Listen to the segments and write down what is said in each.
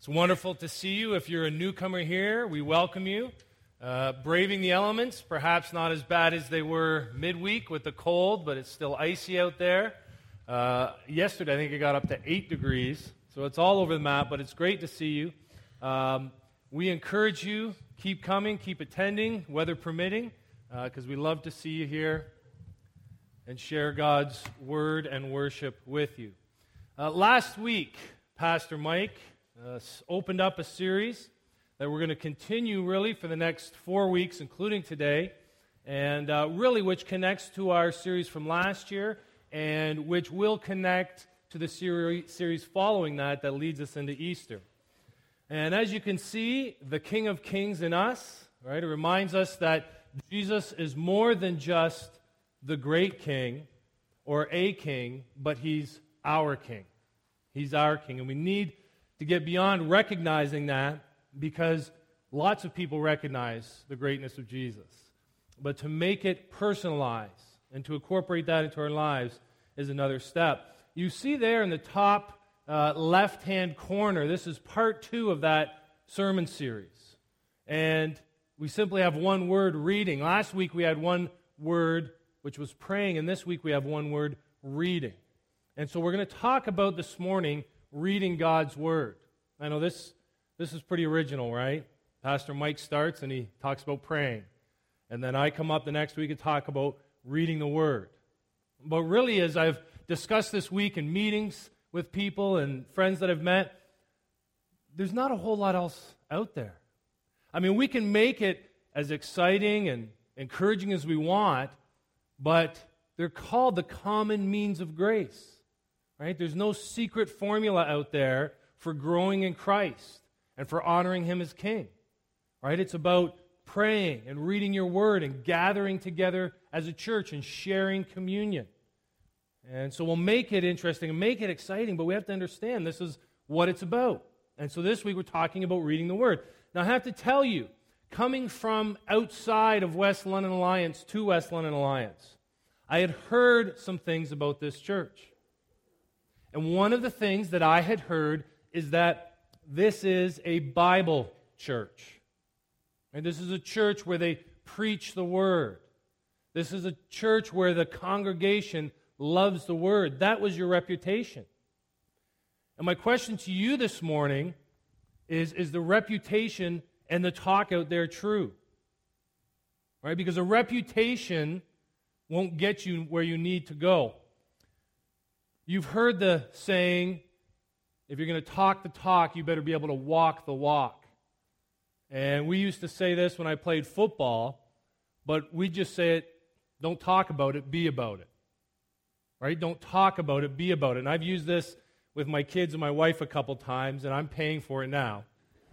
It's wonderful to see you. If you're a newcomer here, we welcome you. Braving the elements, perhaps not as bad as they were midweek with the cold, but it's still icy out there. Yesterday, I think it got up to 8 degrees, so it's all over the map, but it's great to see you. We encourage you, keep coming, keep attending, weather permitting, because we love to see you here and share God's word and worship with you. Last week, Pastor Mike opened up a series that we're going to continue really for the next 4 weeks, including today, and really which connects to our series from last year and which will connect to the series following that leads us into Easter. And as you can see, the King of Kings in us, right? It reminds us that Jesus is more than just the great king or a king, but he's our king. He's our king, and we need to get beyond recognizing that, because lots of people recognize the greatness of Jesus. But to make it personalized and to incorporate that into our lives is another step. You see there in the top left-hand corner, this is part 2 of that sermon series. And we simply have one word, reading. Last week we had one word, which was praying, and this week we have one word, reading. And so we're going to talk about this morning reading God's Word. I know this is pretty original, right? Pastor Mike starts and he talks about praying. And then I come up the next week and talk about reading the Word. But really, as I've discussed this week in meetings with people and friends that I've met, there's not a whole lot else out there. I mean, we can make it as exciting and encouraging as we want, but they're called the common means of grace. Right? There's no secret formula out there for growing in Christ and for honoring Him as King. Right? It's about praying and reading your Word and gathering together as a church and sharing communion. And so we'll make it interesting and make it exciting, but we have to understand this is what it's about. And so this week we're talking about reading the Word. Now I have to tell you, coming from outside of West London Alliance to West London Alliance, I had heard some things about this church. And one of the things that I had heard is that this is a Bible church. And this is a church where they preach the Word. This is a church where the congregation loves the Word. That was your reputation. And my question to you this morning is the reputation and the talk out there true? Right? Because a reputation won't get you where you need to go. You've heard the saying, if you're going to talk the talk, you better be able to walk the walk. And we used to say this when I played football, but we just say it, don't talk about it, be about it. Right? Don't talk about it, be about it. And I've used this with my kids and my wife a couple times, and I'm paying for it now.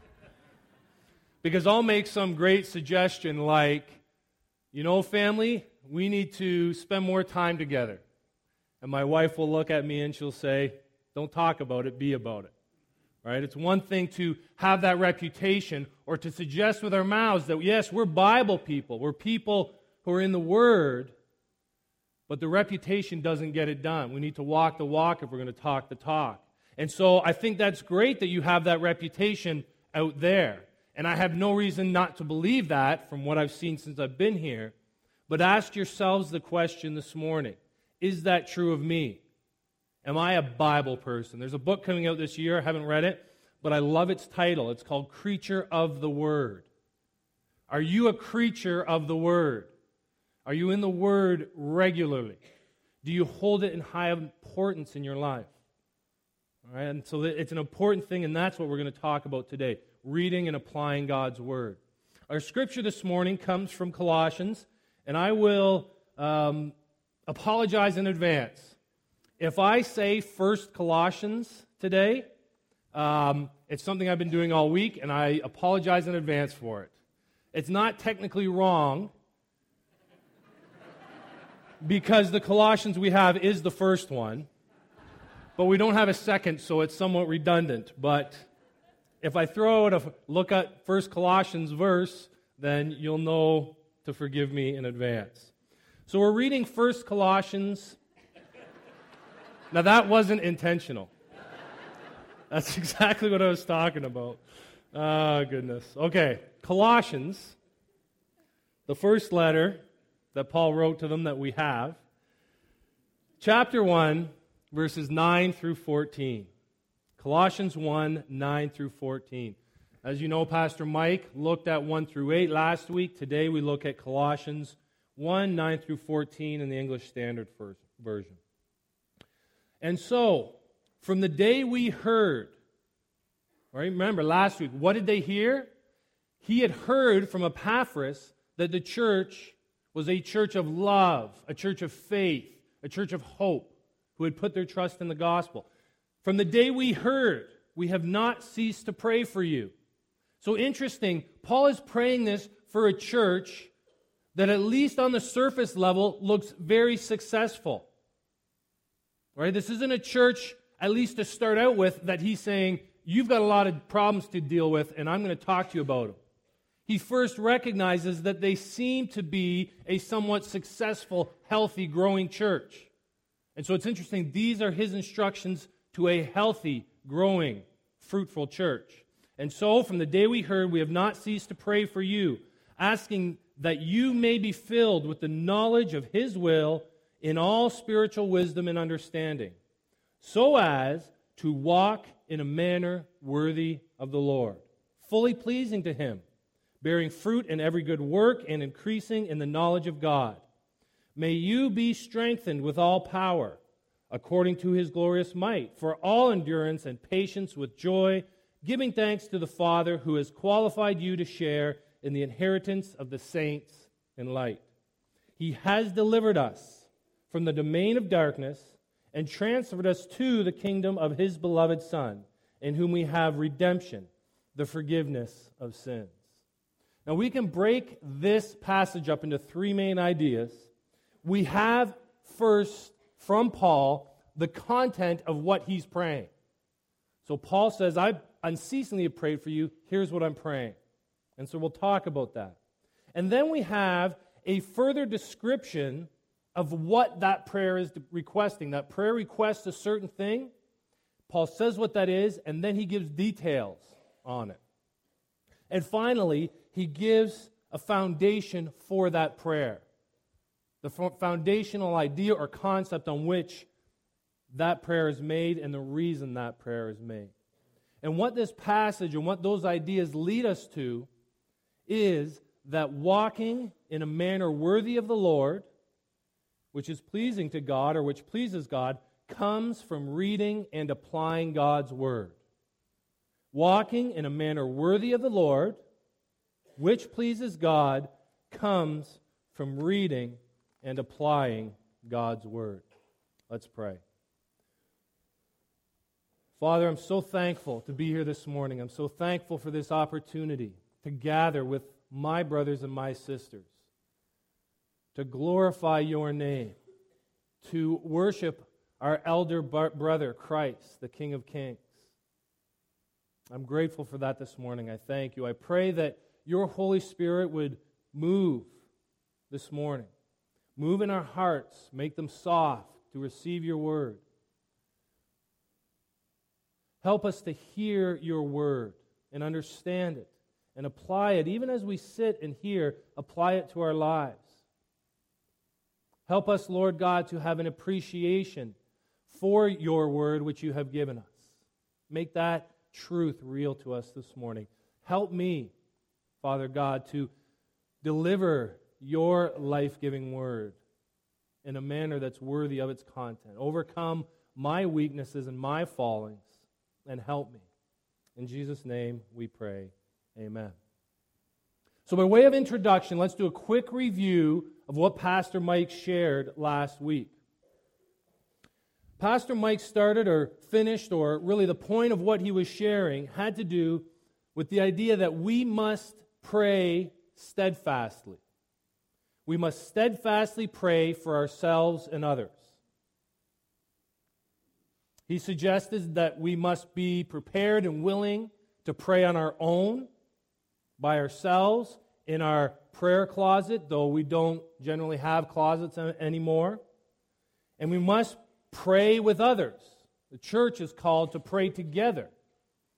Because I'll make some great suggestion like, family, we need to spend more time together. And my wife will look at me and she'll say, don't talk about it, be about it. Right? It's one thing to have that reputation or to suggest with our mouths that, yes, we're Bible people. We're people who are in the Word, but the reputation doesn't get it done. We need to walk the walk if we're going to talk the talk. And so I think that's great that you have that reputation out there. And I have no reason not to believe that from what I've seen since I've been here. But ask yourselves the question this morning. Is that true of me? Am I a Bible person? There's a book coming out this year. I haven't read it, but I love its title. It's called Creature of the Word. Are you a creature of the Word? Are you in the Word regularly? Do you hold it in high importance in your life? All right, and so it's an important thing, and that's what we're going to talk about today, reading and applying God's Word. Our scripture this morning comes from Colossians, and I will apologize in advance. If I say First Colossians today, it's something I've been doing all week, and I apologize in advance for it. It's not technically wrong, because the Colossians we have is the first one, but we don't have a second, so it's somewhat redundant. But if I throw out a look at First Colossians verse, then you'll know to forgive me in advance. So we're reading First Colossians. Now that wasn't intentional. That's exactly what I was talking about. Oh, goodness. Okay, Colossians, the first letter that Paul wrote to them that we have, chapter 1, verses 9 through 14. Colossians 1, 9 through 14. As you know, Pastor Mike looked at 1 through 8 last week. Today we look at Colossians 1, 9 through 14 in the English Standard Version. And so, from the day we heard, all right, remember last week, what did they hear? He had heard from Epaphras that the church was a church of love, a church of faith, a church of hope, who had put their trust in the gospel. From the day we heard, we have not ceased to pray for you. So interesting, Paul is praying this for a church that at least on the surface level looks very successful. Right? This isn't a church, at least to start out with, that he's saying, you've got a lot of problems to deal with, and I'm going to talk to you about them. He first recognizes that they seem to be a somewhat successful, healthy, growing church. And so it's interesting, these are his instructions to a healthy, growing, fruitful church. And so, from the day we heard, we have not ceased to pray for you, asking that you may be filled with the knowledge of His will in all spiritual wisdom and understanding, so as to walk in a manner worthy of the Lord, fully pleasing to Him, bearing fruit in every good work and increasing in the knowledge of God. May you be strengthened with all power, according to His glorious might, for all endurance and patience with joy, giving thanks to the Father who has qualified you to share in the inheritance of the saints in light. He has delivered us from the domain of darkness and transferred us to the kingdom of His beloved Son, in whom we have redemption, the forgiveness of sins. Now we can break this passage up into three main ideas. We have first, from Paul, the content of what he's praying. So Paul says, I unceasingly have prayed for you. Here's what I'm praying. And so we'll talk about that. And then we have a further description of what that prayer is requesting. That prayer requests a certain thing. Paul says what that is, and then he gives details on it. And finally, he gives a foundation for that prayer. The foundational idea or concept on which that prayer is made and the reason that prayer is made. And what this passage and what those ideas lead us to is that walking in a manner worthy of the Lord, which is pleasing to God or which pleases God, comes from reading and applying God's Word. Walking in a manner worthy of the Lord, which pleases God, comes from reading and applying God's Word. Let's pray. Father, I'm so thankful to be here this morning. I'm so thankful for this opportunity to gather with my brothers and my sisters, to glorify your name, to worship our elder brother, Christ, the King of Kings. I'm grateful for that this morning. I thank you. I pray that your Holy Spirit would move this morning. Move in our hearts. Make them soft to receive your word. Help us to hear your word and understand it and apply it. Even as we sit and hear, apply it to our lives. Help us, Lord God, to have an appreciation for your word which you have given us. Make that truth real to us this morning. Help me, Father God, to deliver your life-giving word in a manner that's worthy of its content. Overcome my weaknesses and my fallings, and help me. In Jesus' name we pray. Amen. So by way of introduction, let's do a quick review of what Pastor Mike shared last week. Pastor Mike started or finished, or really the point of what he was sharing had to do with the idea that we must pray steadfastly. We must steadfastly pray for ourselves and others. He suggested that we must be prepared and willing to pray on our own, by ourselves, in our prayer closet, though we don't generally have closets anymore. And we must pray with others. The church is called to pray together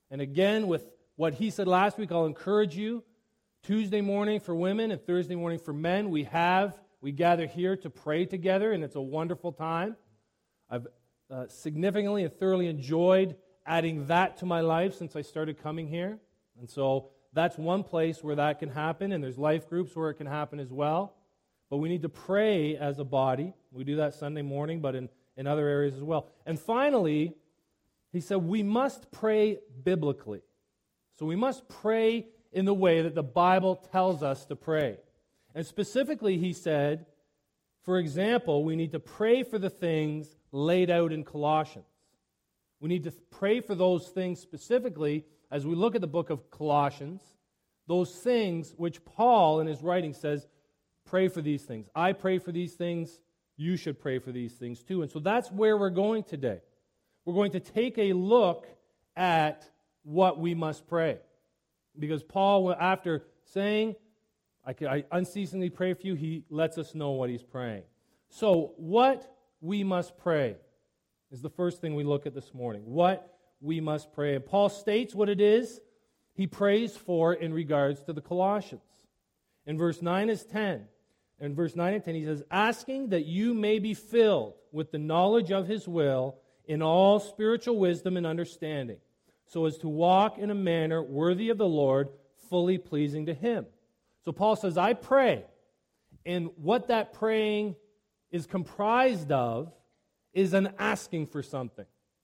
And again, with what he said last week, I'll encourage you. Tuesday morning for women and Thursday morning for men, we gather here to pray together, and it's a wonderful time. I've significantly and thoroughly enjoyed adding that to my life since I started coming here. And so that's one place where that can happen, and there's life groups where it can happen as well. But we need to pray as a body. We do that Sunday morning, but in other areas as well. And finally, he said we must pray biblically. So we must pray in the way that the Bible tells us to pray. And specifically, he said, for example, we need to pray for the things laid out in Colossians. We need to pray for those things specifically as we look at the book of Colossians, those things which Paul in his writing says, pray for these things. I pray for these things. You should pray for these things too. And so that's where we're going today. We're going to take a look at what we must pray. Because Paul, after saying, I unceasingly pray for you, he lets us know what he's praying. So, what we must pray is the first thing we look at this morning. What we must pray. And Paul states what it is he prays for in regards to the Colossians. In verse 9 and 10, he says, asking that you may be filled with the knowledge of his will in all spiritual wisdom and understanding, so as to walk in a manner worthy of the Lord, fully pleasing to him. So Paul says, I pray. And what that praying is comprised of is an asking for something.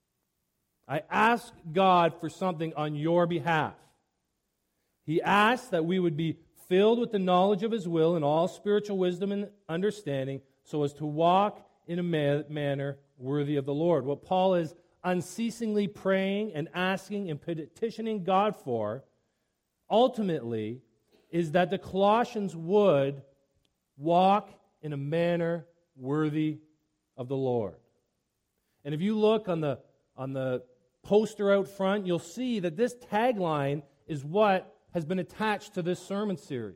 I ask God for something on your behalf. He asks that we would be filled with the knowledge of his will in all spiritual wisdom and understanding, so as to walk in a manner worthy of the Lord. What Paul is unceasingly praying and asking and petitioning God for, ultimately, is that the Colossians would walk in a manner worthy of the Lord. And if you look on the poster out front, you'll see that this tagline is what has been attached to this sermon series.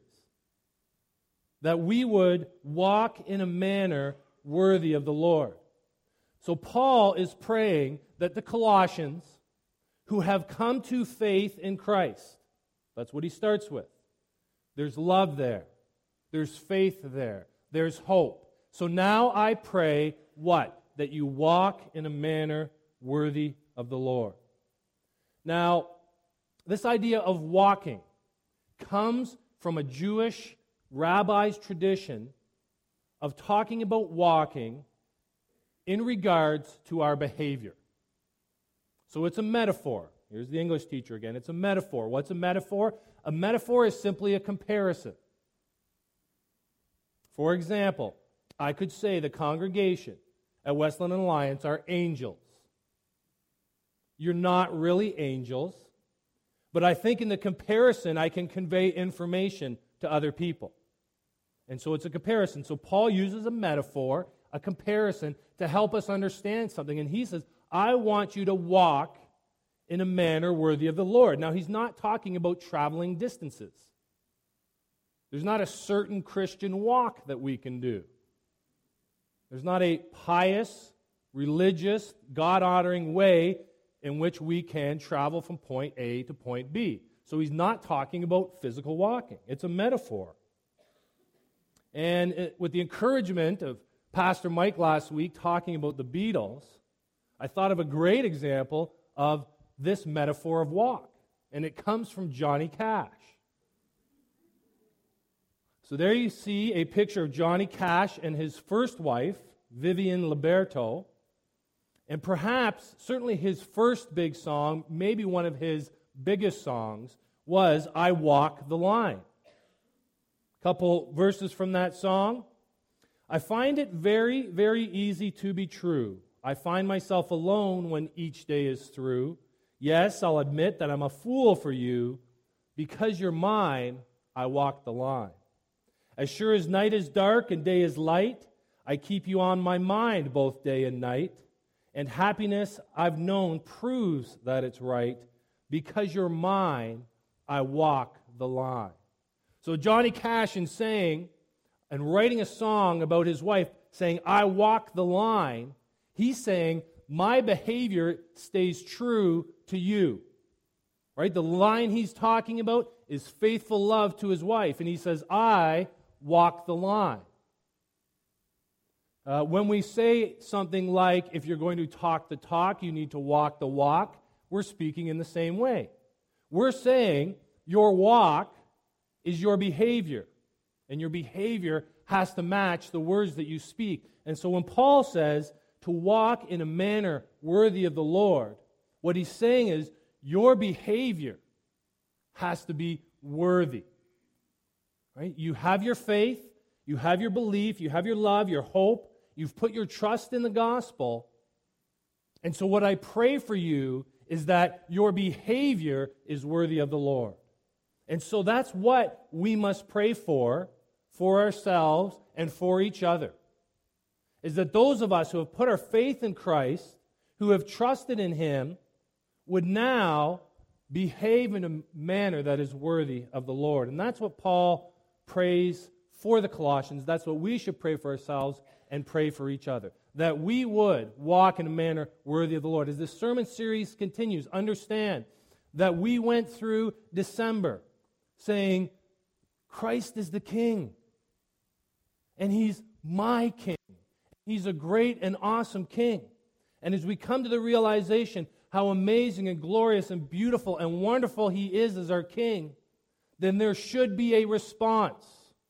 That we would walk in a manner worthy of the Lord. So Paul is praying that the Colossians who have come to faith in Christ, that's what he starts with. There's love there. There's faith there. There's hope. So now I pray what? That you walk in a manner worthy of the Lord. Now, this idea of walking comes from a Jewish rabbi's tradition of talking about walking in regards to our behavior. So it's a metaphor. Here's the English teacher again. It's a metaphor. What's a metaphor? A metaphor is simply a comparison. For example, I could say the congregation at Westland Alliance are angels. You're not really angels, but I think in the comparison I can convey information to other people. And so it's a comparison. So Paul uses a metaphor, a comparison, to help us understand something. And he says, I want you to walk in a manner worthy of the Lord. Now, he's not talking about traveling distances. There's not a certain Christian walk that we can do. There's not a pious, religious, God-honoring way in which we can travel from point A to point B. So he's not talking about physical walking. It's a metaphor. And with the encouragement of Pastor Mike last week talking about the Beatles, I thought of a great example of this metaphor of walk. And it comes from Johnny Cash. So there you see a picture of Johnny Cash and his first wife, Vivian Liberto. And perhaps, certainly his first big song, maybe one of his biggest songs, was I Walk the Line. A couple verses from that song. I find it very, very easy to be true. I find myself alone when each day is through. Yes, I'll admit that I'm a fool for you. Because you're mine, I walk the line. As sure as night is dark and day is light, I keep you on my mind both day and night. And happiness I've known proves that it's right. Because you're mine, I walk the line. So Johnny Cash, in saying and writing a song about his wife, saying, I walk the line, he's saying, my behavior stays true to you. Right? The line he's talking about is faithful love to his wife. And he says, I walk the line. When we say something like, if you're going to talk the talk, you need to walk the walk, we're speaking in the same way. We're saying your walk is your behavior, and your behavior has to match the words that you speak. And so when Paul says to walk in a manner worthy of the Lord, what he's saying is your behavior has to be worthy. Right? You have your faith, you have your belief, you have your love, your hope, you've put your trust in the gospel. And so what I pray for you is that your behavior is worthy of the Lord. And so that's what we must pray for ourselves and for each other. Is that those of us who have put our faith in Christ, who have trusted in Him, would now behave in a manner that is worthy of the Lord. And that's what Paul prays for the Colossians. That's what we should pray for ourselves and pray for each other. That we would walk in a manner worthy of the Lord. As this sermon series continues, understand that we went through December saying, Christ is the King. And He's my King. He's a great and awesome King. And as we come to the realization how amazing and glorious and beautiful and wonderful He is as our King, then there should be a response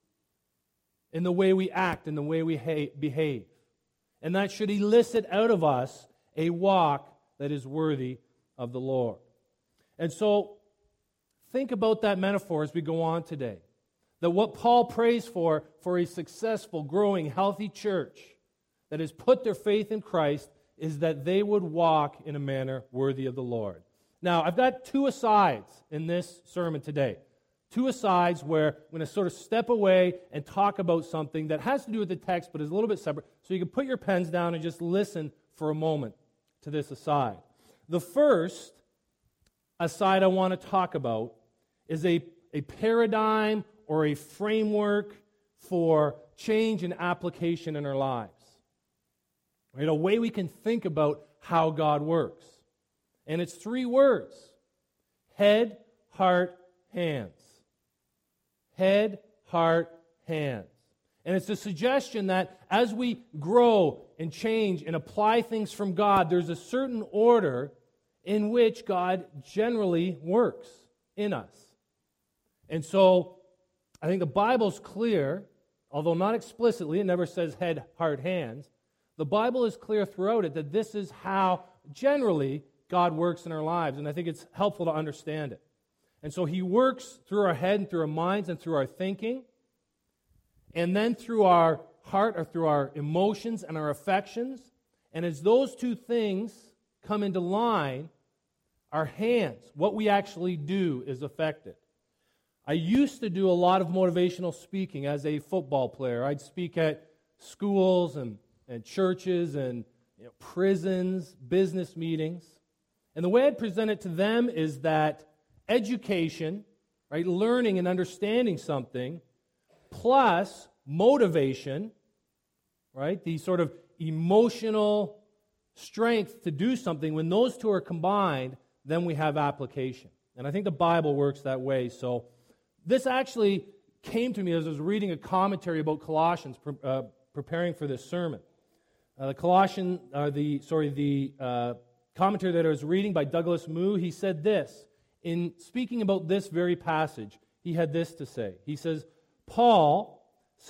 in the way we act, in the way we behave. And that should elicit out of us a walk that is worthy of the Lord. And so, think about that metaphor as we go on today. That what Paul prays for a successful, growing, healthy church that has put their faith in Christ is that they would walk in a manner worthy of the Lord. Now, I've got two asides in this sermon today. Two asides where I'm going to sort of step away and talk about something that has to do with the text but is a little bit separate. So you can put your pens down and just listen for a moment to this aside. The first aside I want to talk about is a paradigm or a framework for change and application in our lives. Right? A way we can think about how God works. And it's three words: head, heart, hands. Head, heart, hands. And it's a suggestion that as we grow and change and apply things from God, there's a certain order in which God generally works in us. And so I think the Bible's clear, although not explicitly, it never says head, heart, hands. The Bible is clear throughout it that this is how generally God works in our lives, and I think it's helpful to understand it. And so He works through our head and through our minds and through our thinking, and then through our heart or through our emotions and our affections. And as those two things come into line, our hands, what we actually do, is affected. I used to do a lot of motivational speaking as a football player. I'd speak at schools and churches and prisons, business meetings. And the way I'd present it to them is that education, right, learning and understanding something, plus motivation, right, the sort of emotional strength to do something, when those two are combined, then we have application. And I think the Bible works that way. So this actually came to me as I was reading a commentary about Colossians, preparing for this sermon. The commentary that I was reading by Douglas Moo, he said this. In speaking about this very passage, he had this to say. He says, Paul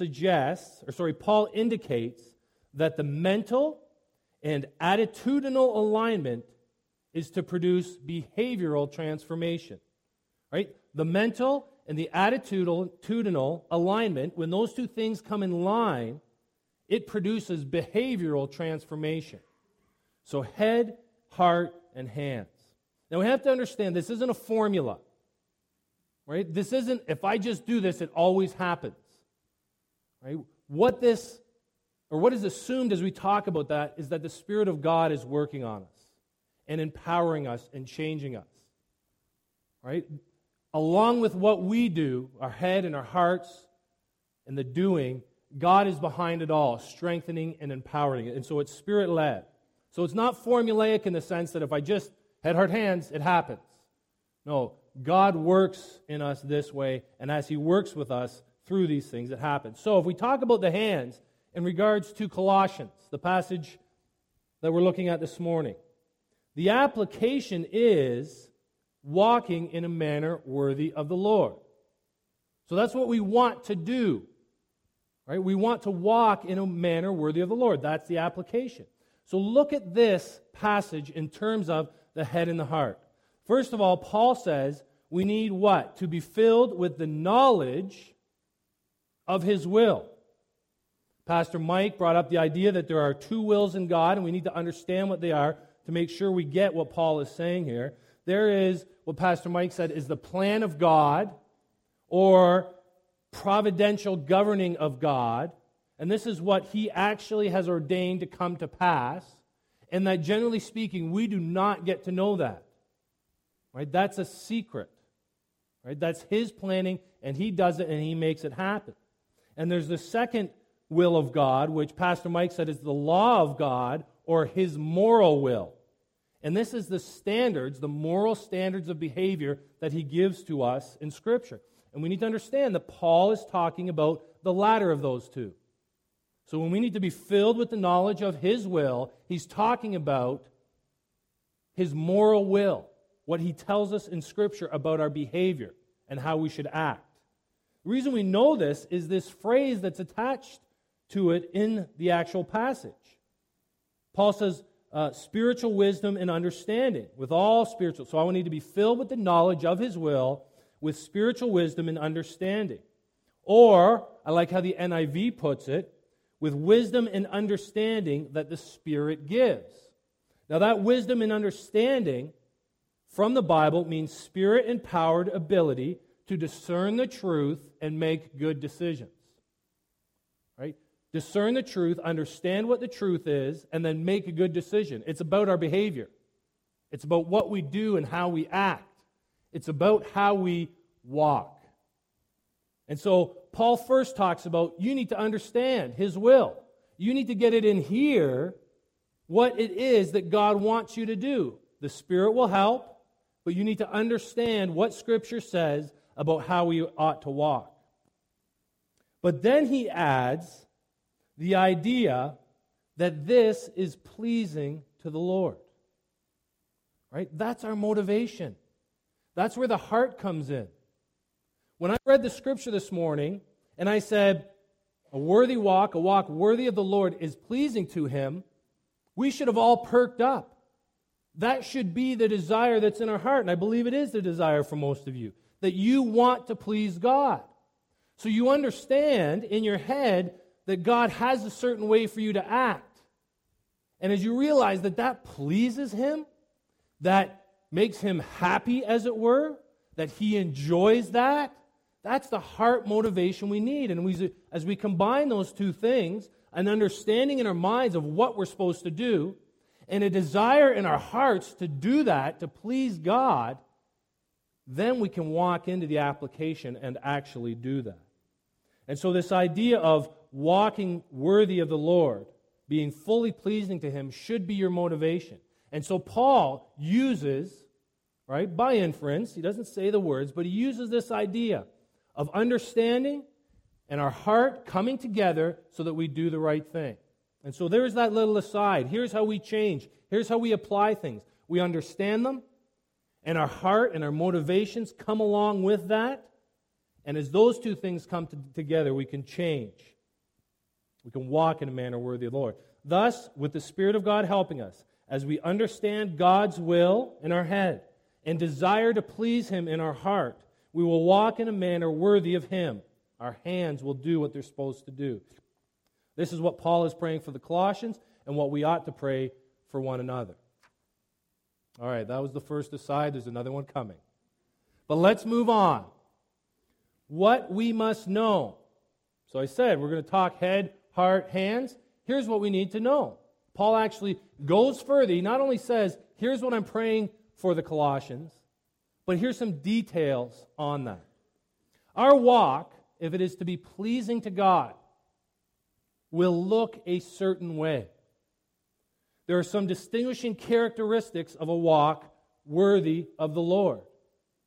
indicates that the mental and attitudinal alignment is to produce behavioral transformation. Right? The mental and the attitudinal alignment, when those two things come in line, it produces behavioral transformation. So head, heart, and hands. Now we have to understand this isn't a formula. Right? This isn't, if I just do this, it always happens. Right? What is assumed as we talk about that is that the Spirit of God is working on us and empowering us and changing us. Right? Along with what we do, our head and our hearts and the doing, God is behind it all, strengthening and empowering it. And so it's Spirit-led. So it's not formulaic in the sense that if I just head, heart, hands, it happens. No, God works in us this way, and as He works with us through these things, it happens. So if we talk about the hands in regards to Colossians, the passage that we're looking at this morning, the application is walking in a manner worthy of the Lord. So that's what we want to do. Right? We want to walk in a manner worthy of the Lord. That's the application. So look at this passage in terms of the head and the heart. First of all, Paul says we need what? To be filled with the knowledge of His will. Pastor Mike brought up the idea that there are two wills in God, and we need to understand what they are to make sure we get what Paul is saying here. There is, what Pastor Mike said, is the plan of God, or providential governing of God, and this is what He actually has ordained to come to pass, and that generally speaking, we do not get to know that. Right? That's a secret. Right? That's His planning, and He does it, and He makes it happen. And there's the second will of God, which Pastor Mike said is the law of God, or His moral will. And this is the standards, the moral standards of behavior that He gives to us in Scripture. And we need to understand that Paul is talking about the latter of those two. So when we need to be filled with the knowledge of His will, he's talking about His moral will, what He tells us in Scripture about our behavior and how we should act. The reason we know this is this phrase that's attached to it in the actual passage. Paul says, spiritual wisdom and understanding, with all spiritual. So I need to be filled with the knowledge of His will, with spiritual wisdom and understanding. Or, I like how the NIV puts it, with wisdom and understanding that the Spirit gives. Now that wisdom and understanding from the Bible means Spirit-empowered ability to discern the truth and make good decisions. Right? Discern the truth, understand what the truth is, and then make a good decision. It's about our behavior. It's about what we do and how we act. It's about how we walk. And so Paul first talks about you need to understand His will. You need to get it in here what it is that God wants you to do. The Spirit will help, but you need to understand what Scripture says about how we ought to walk. But then he adds the idea that this is pleasing to the Lord. Right? That's our motivation. That's where the heart comes in. When I read the Scripture this morning, and I said, a walk worthy of the Lord is pleasing to Him, we should have all perked up. That should be the desire that's in our heart, and I believe it is the desire for most of you, that you want to please God. So you understand in your head that God has a certain way for you to act. And as you realize that that pleases Him, that makes Him happy, as it were, that He enjoys that, that's the heart motivation we need. And as we combine those two things, an understanding in our minds of what we're supposed to do, and a desire in our hearts to do that, to please God, then we can walk into the application and actually do that. And so this idea of walking worthy of the Lord, being fully pleasing to Him, should be your motivation. And so Paul uses, right, by inference, he doesn't say the words, but he uses this idea of understanding and our heart coming together so that we do the right thing. And so there's that little aside. Here's how we change. Here's how we apply things. We understand them, and our heart and our motivations come along with that. And as those two things come together, we can change. We can walk in a manner worthy of the Lord. Thus, with the Spirit of God helping us, as we understand God's will in our head and desire to please Him in our heart, we will walk in a manner worthy of Him. Our hands will do what they're supposed to do. This is what Paul is praying for the Colossians and what we ought to pray for one another. All right, that was the first aside. There's another one coming. But let's move on. What we must know. So I said we're going to talk head, heart, hands. Here's what we need to know. Paul actually goes further. He not only says, here's what I'm praying for the Colossians, but here's some details on that. Our walk, if it is to be pleasing to God, will look a certain way. There are some distinguishing characteristics of a walk worthy of the Lord.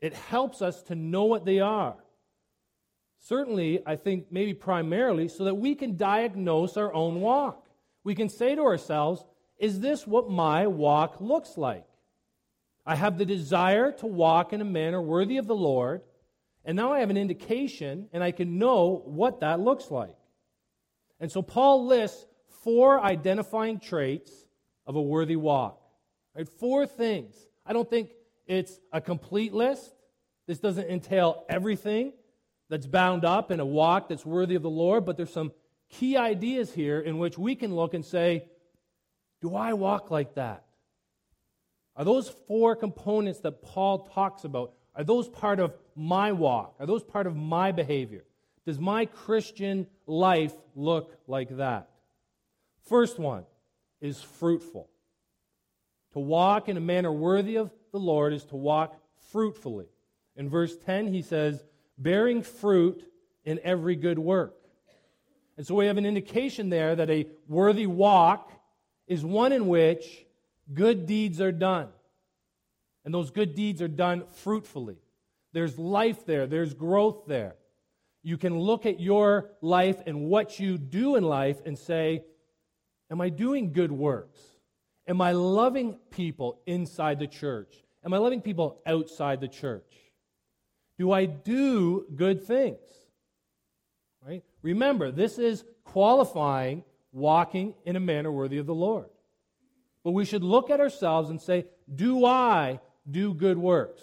It helps us to know what they are. Certainly, I think maybe primarily so that we can diagnose our own walk. We can say to ourselves, is this what my walk looks like? I have the desire to walk in a manner worthy of the Lord, and now I have an indication, and I can know what that looks like. And so Paul lists 4 identifying traits of a worthy walk. Right? 4 things. I don't think it's a complete list. This doesn't entail everything that's bound up in a walk that's worthy of the Lord, but there's some key ideas here in which we can look and say, do I walk like that? Are those 4 components that Paul talks about, are those part of my walk? Are those part of my behavior? Does my Christian life look like that? First one is fruitful. To walk in a manner worthy of the Lord is to walk fruitfully. In verse 10, he says, bearing fruit in every good work. And so we have an indication there that a worthy walk is one in which good deeds are done. And those good deeds are done fruitfully. There's life there. There's growth there. You can look at your life and what you do in life and say, am I doing good works? Am I loving people inside the church? Am I loving people outside the church? Do I do good things? Right? Remember, this is qualifying walking in a manner worthy of the Lord. But we should look at ourselves and say, do I do good works?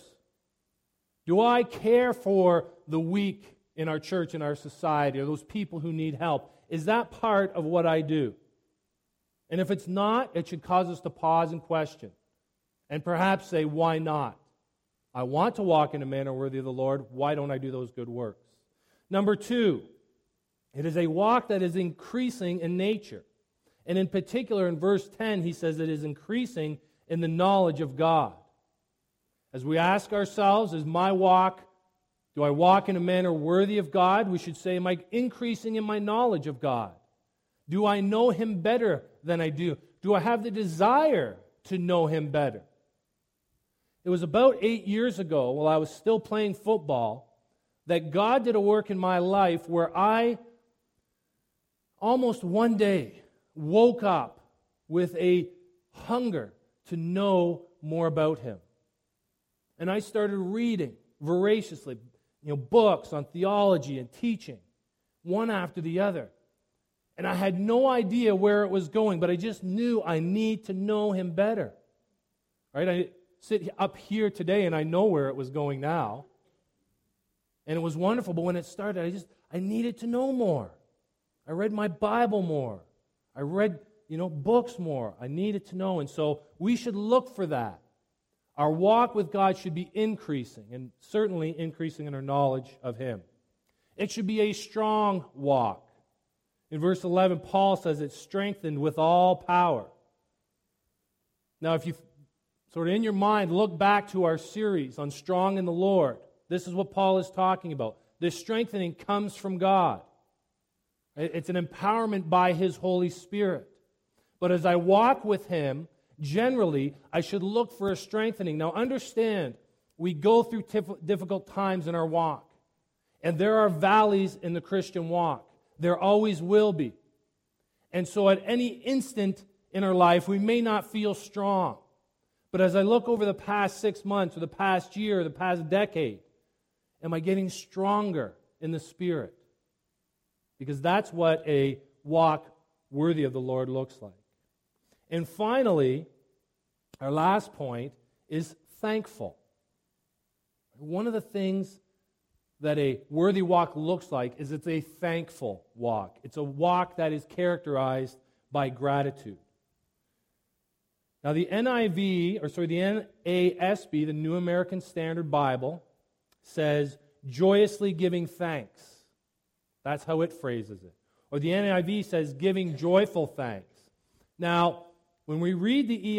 Do I care for the weak in our church, in our society, or those people who need help? Is that part of what I do? And if it's not, it should cause us to pause and question. And perhaps say, why not? I want to walk in a manner worthy of the Lord. Why don't I do those good works? Number 2, it is a walk that is increasing in nature. And in particular, in verse 10, he says it is increasing in the knowledge of God. As we ask ourselves, is my walk, do I walk in a manner worthy of God? We should say, am I increasing in my knowledge of God? Do I know Him better than I do? Do I have the desire to know Him better? It was about 8 years ago, while I was still playing football, that God did a work in my life where I almost one day woke up with a hunger to know more about Him. And I started reading voraciously, books on theology and teaching, one after the other. And I had no idea where it was going, but I just knew I need to know Him better. Right? I sit up here today and I know where it was going now. And it was wonderful, but when it started, I needed to know more. I read my Bible more. I read, books more. I needed to know. And so we should look for that. Our walk with God should be increasing, and certainly increasing in our knowledge of Him. It should be a strong walk. In verse 11, Paul says it's strengthened with all power. Now, if you sort of in your mind look back to our series on Strong in the Lord, this is what Paul is talking about. This strengthening comes from God. It's an empowerment by His Holy Spirit. But as I walk with Him, generally, I should look for a strengthening. Now, understand, we go through difficult times in our walk. And there are valleys in the Christian walk. There always will be. And so at any instant in our life, we may not feel strong. But as I look over the past 6 months, or the past year, or the past decade, am I getting stronger in the Spirit? Because that's what a walk worthy of the Lord looks like. And finally, our last point is thankful. One of the things that a worthy walk looks like is it's a thankful walk. It's a walk that is characterized by gratitude. Now the NASB, the New American Standard Bible, says joyously giving thanks. That's how it phrases it. Or the NIV says giving joyful thanks. Now, when we read the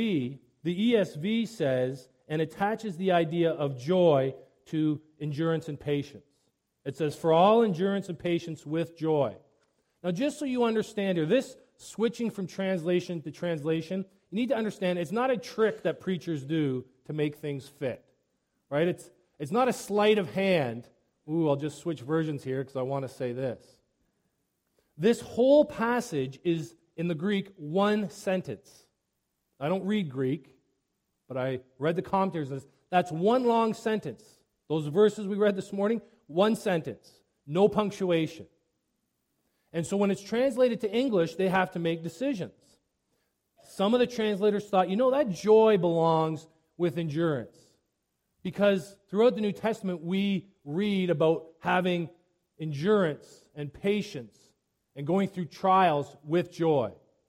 ESV says and attaches the idea of joy to endurance and patience. It says, for all endurance and patience with joy. Now, just so you understand here, this switching from translation to translation, you need to understand it's not a trick that preachers do to make things fit. Right? It's not a sleight of hand. Ooh, I'll just switch versions here because I want to say this. This whole passage is, in the Greek, one sentence. I don't read Greek, but I read the commentaries. That's one long sentence. Those verses we read this morning, one sentence, no punctuation. And so when it's translated to English, they have to make decisions. Some of the translators thought, that joy belongs with endurance. Because throughout the New Testament, we read about having endurance and patience and going through trials with joy.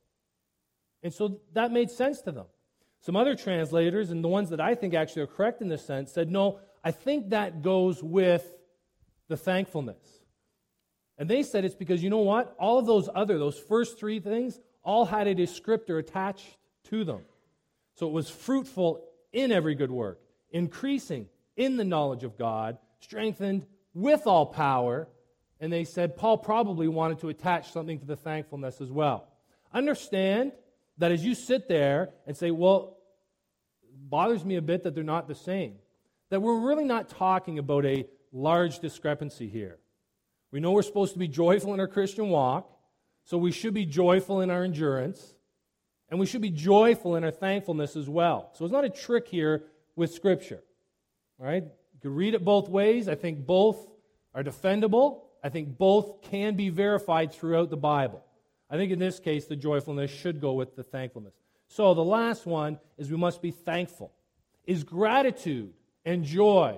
And so that made sense to them. Some other translators, and the ones that I think actually are correct in this sense, said, no, I think that goes with the thankfulness. And they said it's because, you know what? All of those first three things, all had a descriptor attached to them. So it was fruitful in every good work, increasing in the knowledge of God, strengthened with all power. And they said Paul probably wanted to attach something to the thankfulness as well. Understand that as you sit there and say, well, it bothers me a bit that they're not the same, that we're really not talking about a large discrepancy here. We know we're supposed to be joyful in our Christian walk, so we should be joyful in our endurance, and we should be joyful in our thankfulness as well. So it's not a trick here with Scripture. All right? You can read it both ways. I think both are defendable. I think both can be verified throughout the Bible. I think in this case, the joyfulness should go with the thankfulness. So the last one is we must be thankful. Is gratitude and joy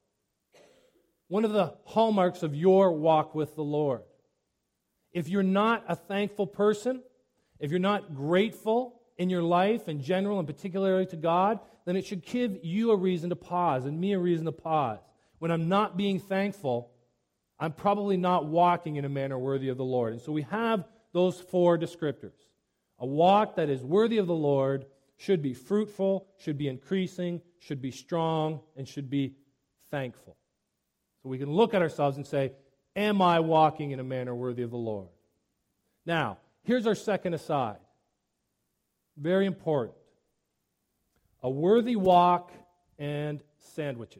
one of the hallmarks of your walk with the Lord? If you're not a thankful person, if you're not grateful in your life in general and particularly to God, then it should give you a reason to pause and me a reason to pause. When I'm not being thankful, I'm probably not walking in a manner worthy of the Lord. And so we have those four descriptors. A walk that is worthy of the Lord should be fruitful, should be increasing, should be strong, and should be thankful. So we can look at ourselves and say, am I walking in a manner worthy of the Lord? Now, here's our second aside. Very important. A worthy walk and sandwiches.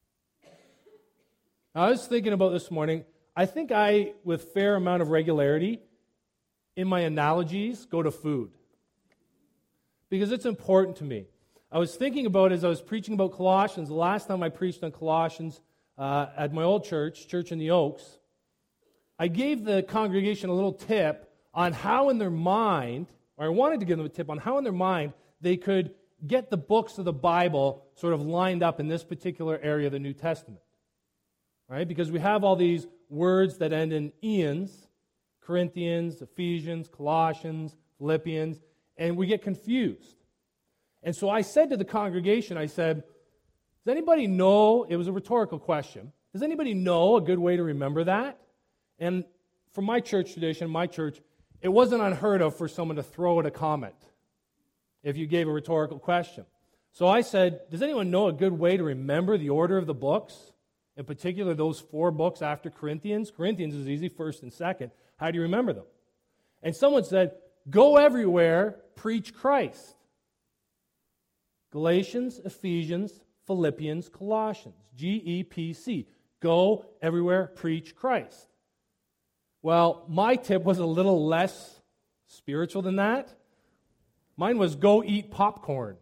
Now, I was thinking about this morning. I think I, with fair amount of regularity, in my analogies, go to food. Because it's important to me. I was thinking about, as I was preaching about Colossians, the last time I preached on Colossians at my old church, Church in the Oaks, I gave the congregation a little tip on how in their mind, or I wanted to give them a tip on how in their mind they could get the books of the Bible sort of lined up in this particular area of the New Testament. Right? Because we have all these words that end in ians, Corinthians, Ephesians, Colossians, Philippians, and we get confused. And so I said to the congregation, I said, does anybody know, it was a rhetorical question, does anybody know a good way to remember that? And from my church tradition, my church, it wasn't unheard of for someone to throw out a comment if you gave a rhetorical question. So I said, does anyone know a good way to remember the order of the books? In particular, those 4 books after Corinthians. Corinthians is easy, 1st and 2nd. How do you remember them? And someone said, go everywhere, preach Christ. Galatians, Ephesians, Philippians, Colossians. GEPC. Go everywhere, preach Christ. Well, my tip was a little less spiritual than that. Mine was go eat popcorn.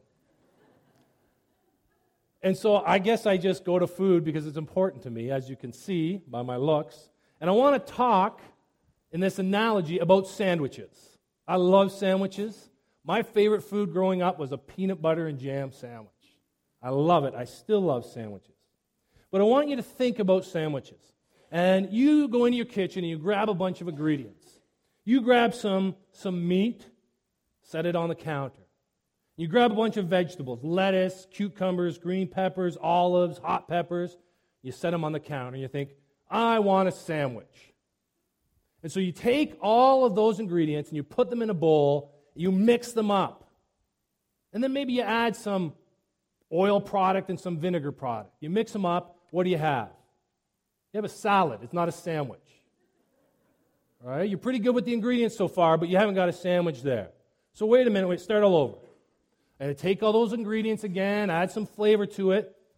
And so I guess I just go to food because it's important to me, as you can see by my looks. And I want to talk in this analogy about sandwiches. I love sandwiches. My favorite food growing up was a peanut butter and jam sandwich. I love it. I still love sandwiches. But I want you to think about sandwiches. And you go into your kitchen and you grab a bunch of ingredients. You grab some meat, set it on the counter. You grab a bunch of vegetables, lettuce, cucumbers, green peppers, olives, hot peppers. You set them on the counter. You think, I want a sandwich. And so you take all of those ingredients and you put them in a bowl. You mix them up. And then maybe you add some oil product and some vinegar product. You mix them up. What do you have? You have a salad. It's not a sandwich. All right? You're pretty good with the ingredients so far, but you haven't got a sandwich there. So wait a minute. Start all over. And I take all those ingredients again, add some flavor to it.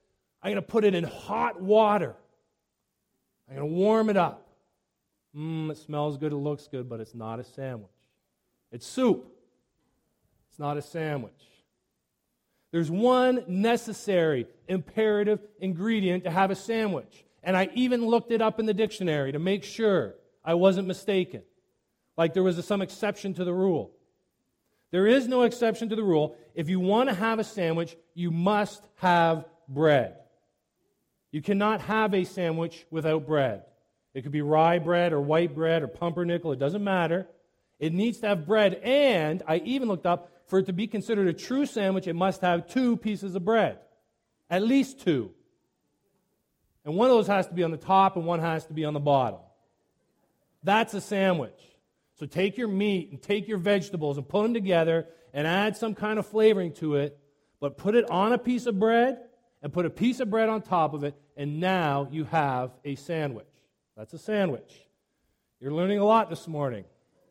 I'm going to put it in hot water. I'm going to warm it up. It smells good, it looks good, but it's not a sandwich. It's soup. It's not a sandwich. There's one necessary, imperative ingredient to have a sandwich. And I even looked it up in the dictionary to make sure I wasn't mistaken. Like there was some exception to the rule. There is no exception to the rule. If you want to have a sandwich, you must have bread. You cannot have a sandwich without bread. It could be rye bread or white bread or pumpernickel. It doesn't matter. It needs to have bread. And I even looked up, for it to be considered a true sandwich, it must have 2 pieces of bread. At least 2. And one of those has to be on the top and one has to be on the bottom. That's a sandwich. So take your meat and take your vegetables and put them together and add some kind of flavoring to it, but put it on a piece of bread and put a piece of bread on top of it, and now you have a sandwich. That's a sandwich. You're learning a lot this morning.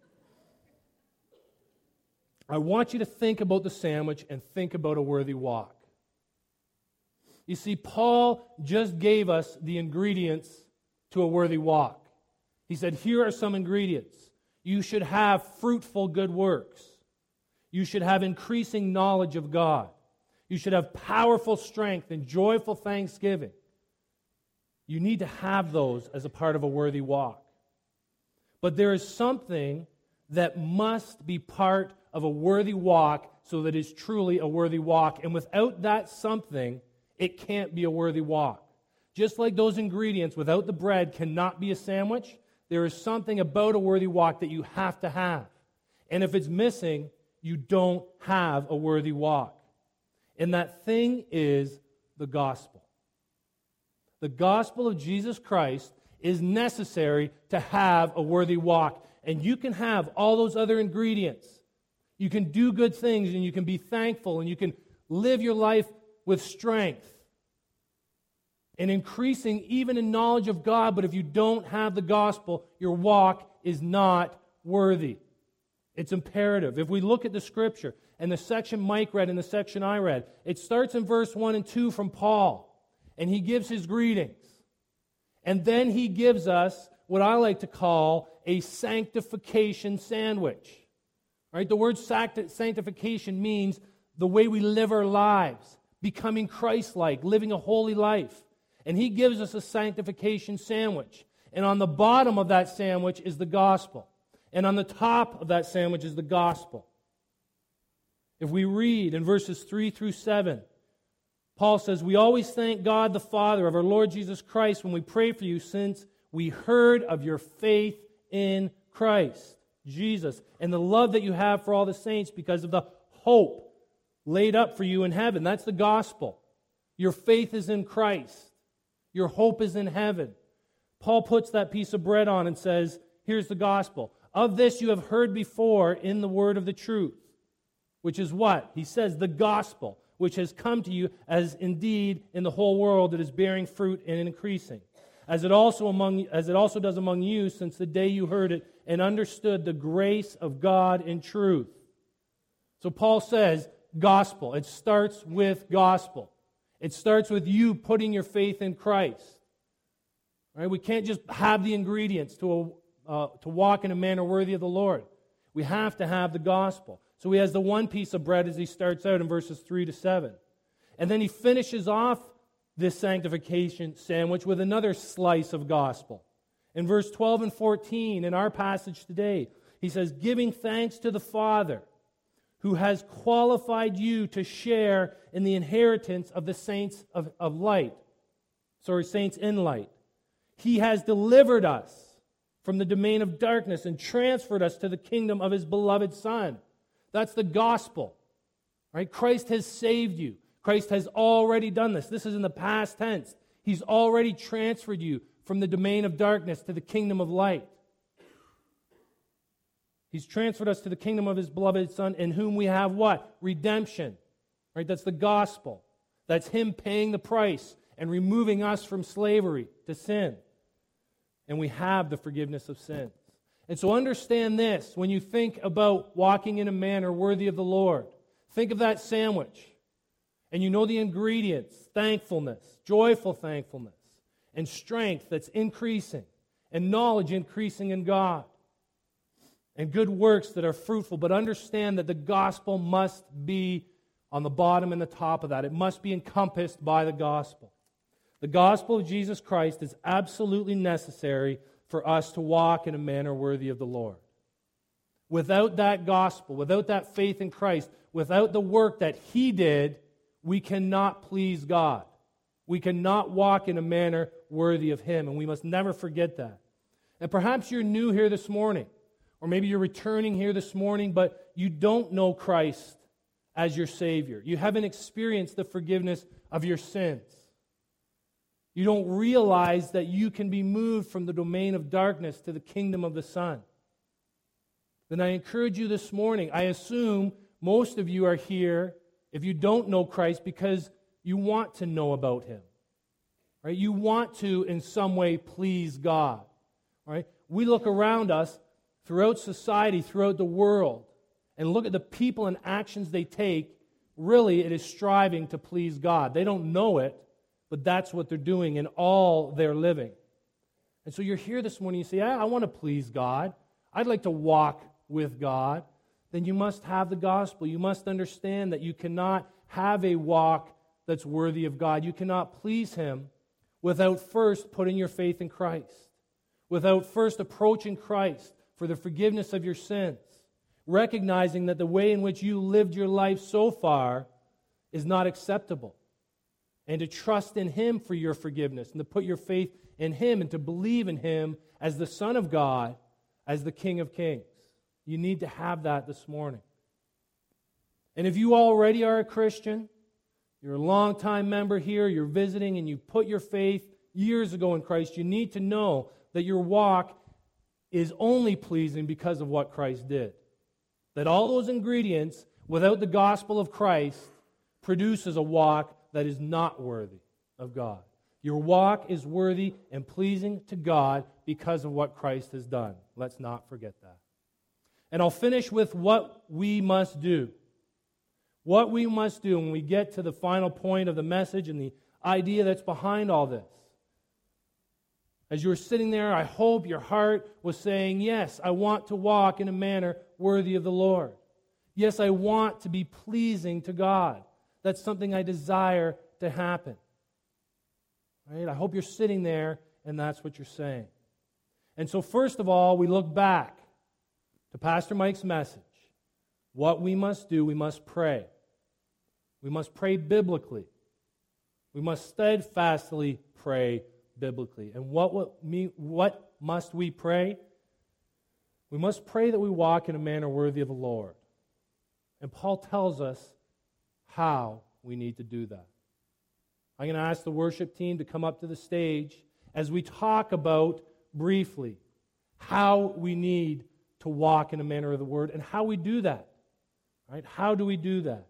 I want you to think about the sandwich and think about a worthy walk. You see, Paul just gave us the ingredients to a worthy walk. He said, here are some ingredients. You should have fruitful good works. You should have increasing knowledge of God. You should have powerful strength and joyful thanksgiving. You need to have those as a part of a worthy walk. But there is something that must be part of a worthy walk so that it's truly a worthy walk. And without that something, it can't be a worthy walk. Just like those ingredients without the bread cannot be a sandwich, there is something about a worthy walk that you have to have. And if it's missing, you don't have a worthy walk. And that thing is the gospel. The gospel of Jesus Christ is necessary to have a worthy walk. And you can have all those other ingredients. You can do good things and you can be thankful and you can live your life with strength and increasing even in knowledge of God. But if you don't have the gospel, your walk is not worthy. It's imperative. If we look at the scripture and the section Mike read and the section I read, it starts in verse 1 and 2 from Paul. And he gives his greetings. And then he gives us what I like to call a sanctification sandwich. Right? The word sanctification means the way we live our lives, becoming Christ-like, living a holy life. And he gives us a sanctification sandwich. And on the bottom of that sandwich is the gospel. And on the top of that sandwich is the gospel. If we read in verses 3 through 7, Paul says, we always thank God the Father of our Lord Jesus Christ when we pray for you, since we heard of your faith in Christ Jesus and the love that you have for all the saints because of the hope laid up for you in heaven. That's the gospel. Your faith is in Christ. Your hope is in heaven. Paul puts that piece of bread on and says, here's the gospel. Of this you have heard before in the word of the truth, which is what? He says the gospel, which has come to you, as indeed in the whole world it is bearing fruit and increasing, as it also does among you since the day you heard it and understood the grace of God in truth. So Paul says gospel. It starts with gospel. It starts with you putting your faith in Christ. Right? We can't just have the ingredients to walk in a manner worthy of the Lord. We have to have the gospel. So he has the one piece of bread as he starts out in verses 3 to 7. And then he finishes off this sanctification sandwich with another slice of gospel. In verse 12 and 14, in our passage today, he says, giving thanks to the Father who has qualified you to share in the inheritance of the saints of light. Saints in light. He has delivered us from the domain of darkness and transferred us to the kingdom of his beloved Son. That's the gospel. Right? Christ has saved you. Christ has already done this. This is in the past tense. He's already transferred you from the domain of darkness to the kingdom of light. He's transferred us to the kingdom of his beloved Son, in whom we have what? Redemption. Right? That's the gospel. That's him paying the price and removing us from slavery to sin. And we have the forgiveness of sins. And so understand this, when you think about walking in a manner worthy of the Lord, think of that sandwich. And you know the ingredients: thankfulness, joyful thankfulness, and strength that's increasing, and knowledge increasing in God, and good works that are fruitful. But understand that the gospel must be on the bottom and the top of that. It must be encompassed by the gospel. The gospel of Jesus Christ is absolutely necessary for us to walk in a manner worthy of the Lord. Without that gospel, without that faith in Christ, without the work that He did, we cannot please God. We cannot walk in a manner worthy of Him, and we must never forget that. And perhaps you're new here this morning, or maybe you're returning here this morning, but you don't know Christ as your Savior. You haven't experienced the forgiveness of your sins. You don't realize that you can be moved from the domain of darkness to the kingdom of the Son. Then I encourage you this morning. I assume most of you are here, if you don't know Christ, because you want to know about Him. Right? You want to, in some way, please God. Right? We look around us throughout society, throughout the world, and look at the people and actions they take. Really, it is striving to please God. They don't know it, but that's what they're doing in all their living. And so you're here this morning, you say, I want to please God. I'd like to walk with God. Then you must have the gospel. You must understand that you cannot have a walk that's worthy of God. You cannot please Him without first putting your faith in Christ, without first approaching Christ for the forgiveness of your sins, recognizing that the way in which you lived your life so far is not acceptable, and to trust in Him for your forgiveness, and to put your faith in Him, and to believe in Him as the Son of God, as the King of Kings. You need to have that this morning. And if you already are a Christian, you're a long-time member here, you're visiting, and you put your faith years ago in Christ, you need to know that your walk is only pleasing because of what Christ did. That all those ingredients, without the gospel of Christ, produces a walk that is not worthy of God. Your walk is worthy and pleasing to God because of what Christ has done. Let's not forget that. And I'll finish with what we must do. What we must do when we get to the final point of the message and the idea that's behind all this. As you were sitting there, I hope your heart was saying, yes, I want to walk in a manner worthy of the Lord. Yes, I want to be pleasing to God. That's something I desire to happen. Right? I hope you're sitting there and that's what you're saying. And so first of all, we look back to Pastor Mike's message. What we must do, we must pray. We must pray biblically. We must steadfastly pray biblically. And what must we pray? We must pray that we walk in a manner worthy of the Lord. And Paul tells us how we need to do that. I'm going to ask the worship team to come up to the stage as we talk about briefly how we need to walk in a manner of the Word and how we do that. Right? How do we do that?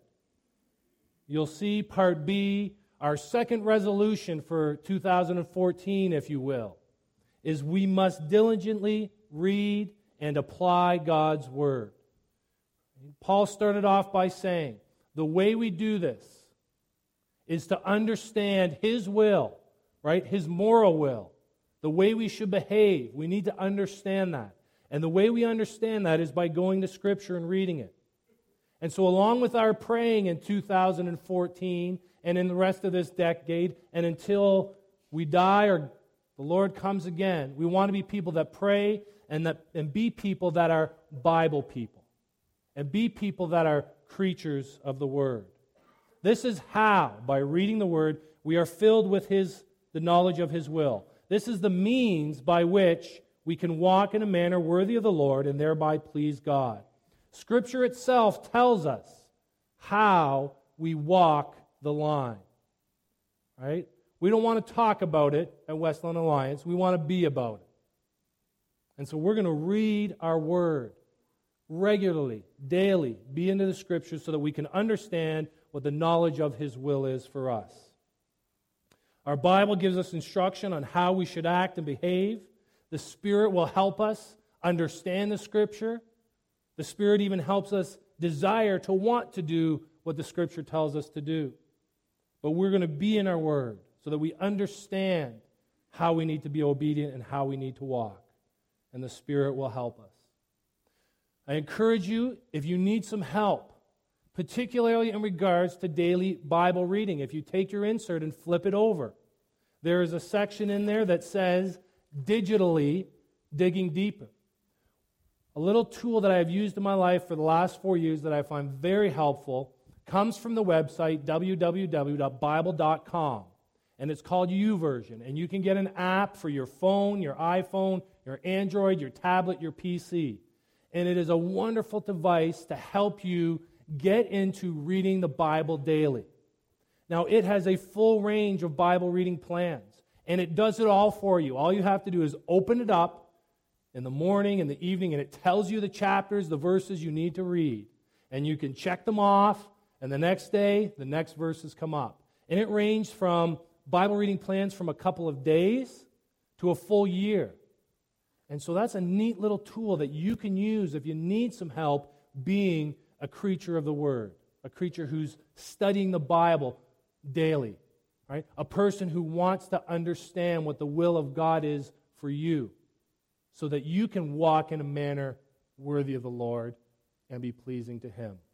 You'll see part B, our second resolution for 2014, if you will, is we must diligently read and apply God's Word. Paul started off by saying, the way we do this is to understand His will, right? His moral will, the way we should behave. We need to understand that. And the way we understand that is by going to Scripture and reading it. And so along with our praying in 2014 and in the rest of this decade and until we die or the Lord comes again, we want to be people that pray and be people that are Bible people and be people that are creatures of the Word. This is how, by reading the Word, we are filled with the knowledge of His will. This is the means by which we can walk in a manner worthy of the Lord and thereby please God. Scripture itself tells us how we walk the line. Right? We don't want to talk about it at Westland Alliance. We want to be about it. And so we're going to read our Word regularly, daily, be into the Scriptures so that we can understand what the knowledge of His will is for us. Our Bible gives us instruction on how we should act and behave. The Spirit will help us understand the Scripture. The Spirit even helps us desire to want to do what the Scripture tells us to do. but we're going to be in our Word so that we understand how we need to be obedient and how we need to walk. And the Spirit will help us. I encourage you, if you need some help, particularly in regards to daily Bible reading, if you take your insert and flip it over, there is a section in there that says, digitally digging deeper. A little tool that I've used in my life for the last 4 years that I find very helpful comes from the website www.bible.com, and it's called YouVersion, and you can get an app for your phone, your iPhone, your Android, your tablet, your PC, and it is a wonderful device to help you get into reading the Bible daily. Now, it has a full range of Bible reading plans, and it does it all for you. All you have to do is open it up in the morning, in the evening, and it tells you the chapters, the verses you need to read. And you can check them off, and the next day, the next verses come up. And it ranged from Bible reading plans from a couple of days to a full year. And so that's a neat little tool that you can use if you need some help being a creature of the Word, a creature who's studying the Bible daily, right? A person who wants to understand what the will of God is for you so that you can walk in a manner worthy of the Lord and be pleasing to Him.